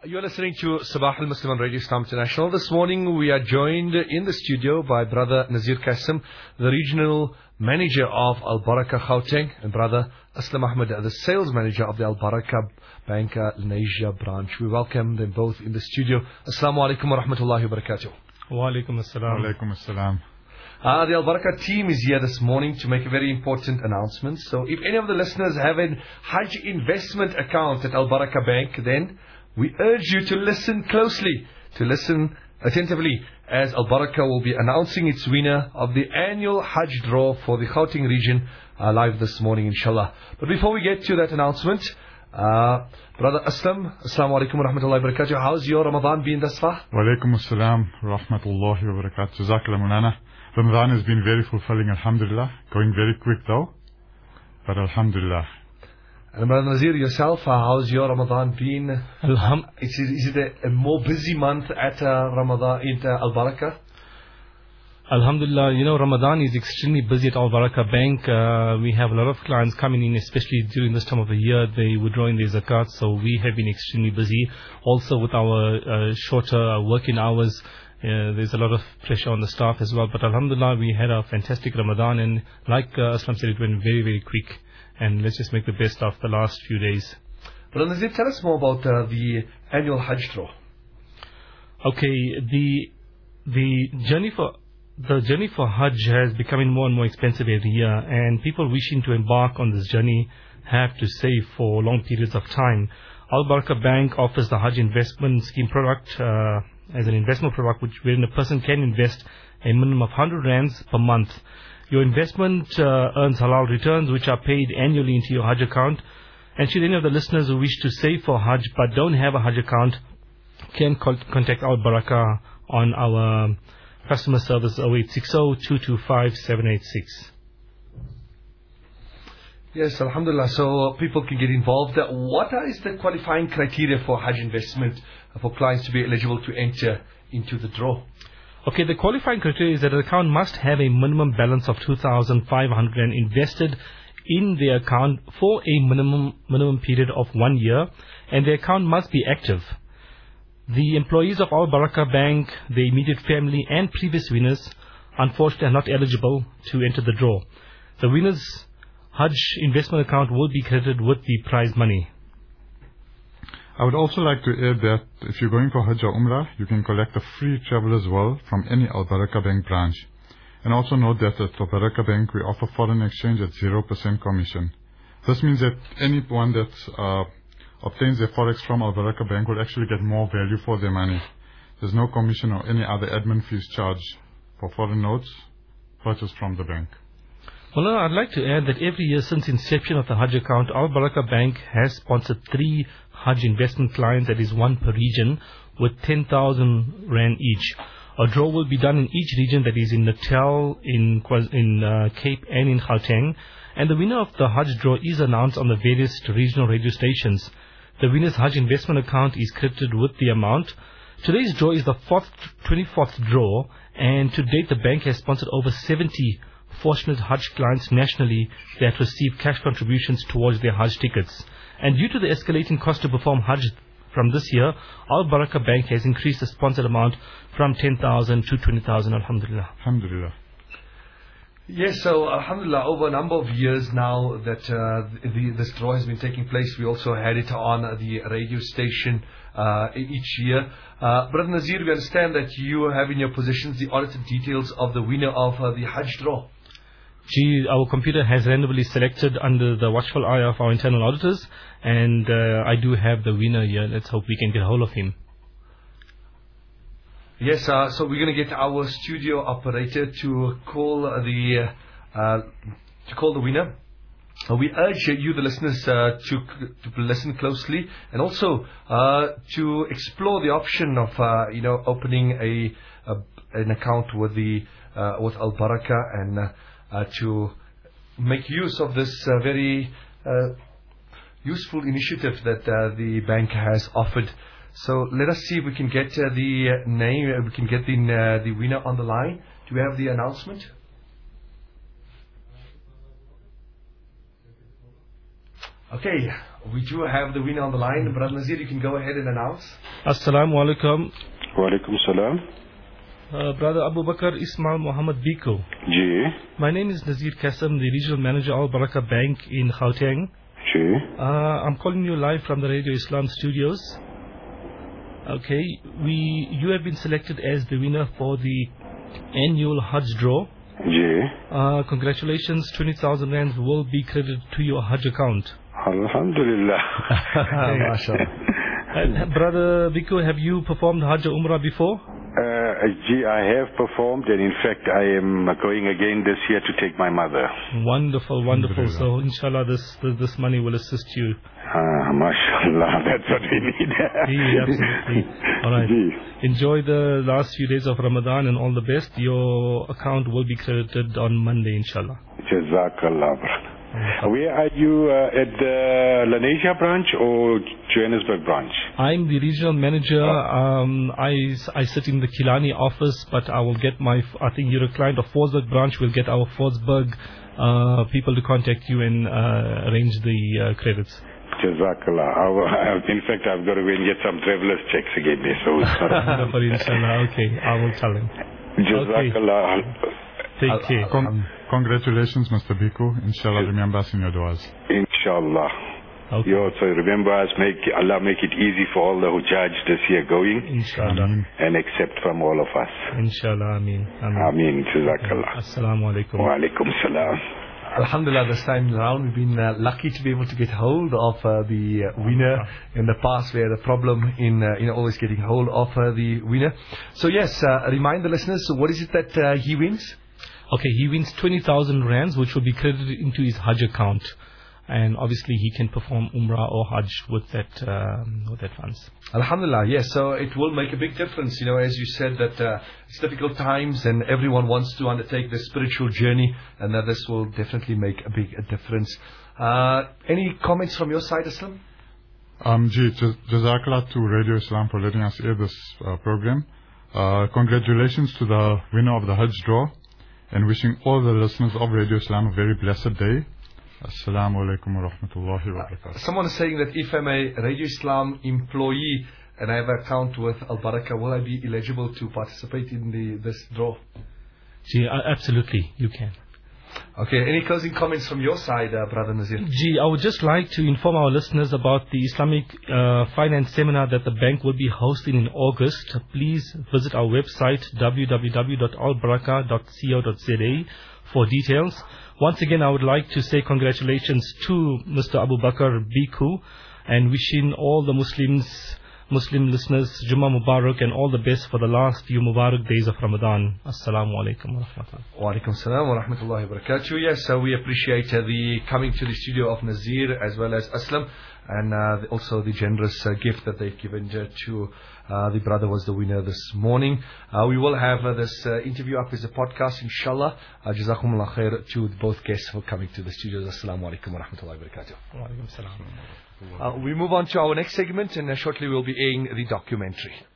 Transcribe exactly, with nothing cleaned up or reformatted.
You're listening to Sabah al-Muslim on Radio Islam International. This morning we are joined in the studio by Brother Nazir Qasim, the Regional Manager of Al Barakah Gauteng, and Brother Aslam Ahmed, the Sales Manager of the Al Barakah Bank Lenasia branch. We welcome them both in the studio. Assalamu alaikum wa rahmatullahi wa barakatuh. Wa alaikum assalam. Wa alaikum assalam. Uh, the Al Barakah team is here this morning to make a very important announcement. So if any of the listeners have a Hajj investment account at Al Barakah Bank, then we urge you to listen closely, to listen attentively, as Al Barakah will be announcing its winner of the annual Hajj draw for the Gauteng region uh, live this morning, inshallah. But before we get to that announcement, uh, Brother Aslam, Assalamu alaikum wa rahmatullahi wa barakatuh. How's your Ramadan been thus far? Wa alaikum assalam wa rahmatullahi wa barakatuh. Jazakallah Mulana. Ramadan has been very fulfilling, alhamdulillah. Going very quick though, but alhamdulillah. And Brother Nazir, yourself, uh, how's your Ramadan been? Alham- is, it, is it a, a more busy month at uh, Ramadan in uh, Al Barakah? Alhamdulillah, you know, Ramadan is extremely busy at Al Barakah Bank. Uh, we have a lot of clients coming in, especially during this time of the year. They withdraw in their zakat, so we have been extremely busy. Also with our uh, shorter working hours, uh, there's a lot of pressure on the staff as well. But Alhamdulillah, we had a fantastic Ramadan, and like uh, Aslam said, it went very, very quick. And let's just make the best of the last few days. Brother Nazir, tell us more about uh, the annual Hajj draw. Okay, the the journey for the journey for Hajj has becoming more and more expensive every year, and people wishing to embark on this journey have to save for long periods of time. Al Barakah Bank offers the Hajj investment scheme product uh, as an investment product, which wherein a person can invest a minimum of one hundred rands per month. Your investment uh, earns halal returns, which are paid annually into your Hajj account. And should any of the listeners who wish to save for Hajj but don't have a Hajj account, can call, contact Al Barakah on our customer service oh eight six oh, two two five, seven eight six. Yes, alhamdulillah. So uh, people can get involved. Uh, what is the qualifying criteria for Hajj investment uh, for clients to be eligible to enter into the draw? Okay, the qualifying criteria is that an account must have a minimum balance of two thousand five hundred invested in the account for a minimum minimum period of one year, and the account must be active. The employees of Al Barakah Bank, the immediate family and previous winners, unfortunately are not eligible to enter the draw. The winner's Hajj investment account will be credited with the prize money. I would also like to add that if you're going for Hajj or Umrah, you can collect a free travel as well from any Al Barakah Bank branch. And also note that at Al Barakah Bank, we offer foreign exchange at zero percent commission. This means that anyone that uh, obtains their forex from Al Barakah Bank will actually get more value for their money. There's no commission or any other admin fees charged for foreign notes purchased from the bank. Well, I'd like to add that every year since inception of the Hajj account, Al Barakah Bank has sponsored three Hajj investment clients, that is one per region, with ten thousand rand each. A draw will be done in each region, that is in Natal, in in uh, Cape and in Gauteng, and the winner of the Hajj draw is announced on the various regional radio stations. The winner's Hajj investment account is credited with the amount. Today's draw is the fourth, twenty-fourth draw, and to date the bank has sponsored over seventy fortunate Hajj clients nationally that receive cash contributions towards their Hajj tickets. And due to the escalating cost to perform Hajj from this year, Al Barakah Bank has increased the sponsored amount from ten thousand to twenty thousand. Alhamdulillah. Alhamdulillah. Yes, so alhamdulillah, over a number of years now that uh, the, this draw has been taking place, we also had it on the radio station uh, each year. Uh, Brother Nazir, we understand that you have in your possessions the audited details of the winner of uh, the Hajj draw. Gee, our computer has randomly selected under the watchful eye of our internal auditors, and uh, I do have the winner here. Let's hope we can get hold of him. Yes, uh, so we're going to get our studio operator to call the uh, to call the winner. Uh, we urge you, the listeners, uh, to to listen closely, and also uh, to explore the option of uh, you know opening a, a an account with the uh, with Al Barakah, and uh, uh, to make use of this uh, very uh, useful initiative that uh, the bank has offered. So let us see if we can get uh, the uh, name, uh, we can get the uh, the winner on the line. Do we have the announcement? Okay, We do have the winner on the line. Brother Nazir, you can go ahead and announce. Assalamu alaikum. Wa alaikum salam. Uh, Brother Abu Bakr Ismail Muhammad Biko. Ji. My name is Nazir Kassam, the Regional Manager Al Baraka Bank in Gauteng. Ji. Uh, I'm calling you live from the Radio Islam studios. Okay, we you have been selected as the winner for the annual Hajj draw. Ji. Uh, congratulations, twenty thousand rands will be credited to your Hajj account. Alhamdulillah. And, Brother Biko, have you performed Hajj or Umrah before? Uh, gee, I have performed, and in fact, I am going again this year to take my mother. Wonderful, wonderful. So, inshallah, this, this this money will assist you. Ah, mashallah, that's what we need. Yeah, absolutely. All right. Gee. Enjoy the last few days of Ramadan and all the best. Your account will be credited on Monday, inshallah. Jazakallah, brother. Where are you, uh, at the Lenasia branch or Johannesburg branch? I'm the regional manager. Um, I, I sit in the Kilani office, but I will get my, I think you're a client of Forsberg branch. We'll get our Forsberg uh, people to contact you and uh, arrange the uh, credits. Jazakallah. I will, in fact, I've got to go and get some traveler's checks again. So it's not inshallah. Okay, I will tell him. Jazakallah. Okay. Take care. Con- congratulations, Mister Biko. Inshallah, remember us in your du'as. Inshallah. Okay. You also remember us, make Allah make it easy for all the Hujjaj this year going. Inshallah. And accept from all of us. Inshallah, Ameen. Ameen. Jazakallah. Assalamu alaikum. Wa alaikum salam. Alhamdulillah, this time around we've been uh, lucky to be able to get hold of uh, the uh, winner. In the past we had a problem in uh, you know, always getting hold of uh, the winner. So yes, uh, remind the listeners, so what is it that uh, he wins? Okay, he wins twenty thousand rands, which will be credited into his Hajj account. And obviously he can perform Umrah or Hajj with that um, with that funds. Alhamdulillah, yes. So it will make a big difference, you know, as you said, that uh, it's difficult times and everyone wants to undertake this spiritual journey, and that this will definitely make a big a difference. Uh, any comments from your side, Islam? Um, Gee, jaz- Jazakallah to Radio Islam for letting us air this uh, program. Uh, congratulations to the winner of the Hajj draw, and wishing all the listeners of Radio Islam a very blessed day. Assalamu alaikum wa rahmatullahi wa barakatuh. Someone is saying that if I'm a Radio Islam employee and I have an account with Al Baraka, will I be eligible to participate in the this draw? Gee, uh, absolutely, you can. Okay, any closing comments from your side, uh, Brother Nazir? Gee, I would just like to inform our listeners about the Islamic uh, Finance Seminar that the bank will be hosting in August. Please visit our website w w w dot al baraka dot co dot z a for details. Once again, I would like to say congratulations to Mister Abu Bakr Biko and wishing all the Muslims, Muslim listeners, Jummah Mubarak and all the best for the last few Mubarak days of Ramadan. Assalamu alaikum wa rahmatullah. Wa alaikum salam wa rahmatullahi wa barakatuh. Yes, so we appreciate uh, the coming to the studio of Nazir as well as Aslam, and uh, also the generous uh, gift that they've given uh, to uh, the brother was the winner this morning. Uh, we will have uh, this uh, interview up as a podcast, inshallah. Uh, Jazakumullah khair to both guests for coming to the studios. Assalamu alaikum wa rahmatullahi wa barakatuh. Wa alaikum salam. Uh, we move on to our next segment, and uh, shortly we'll be airing the documentary.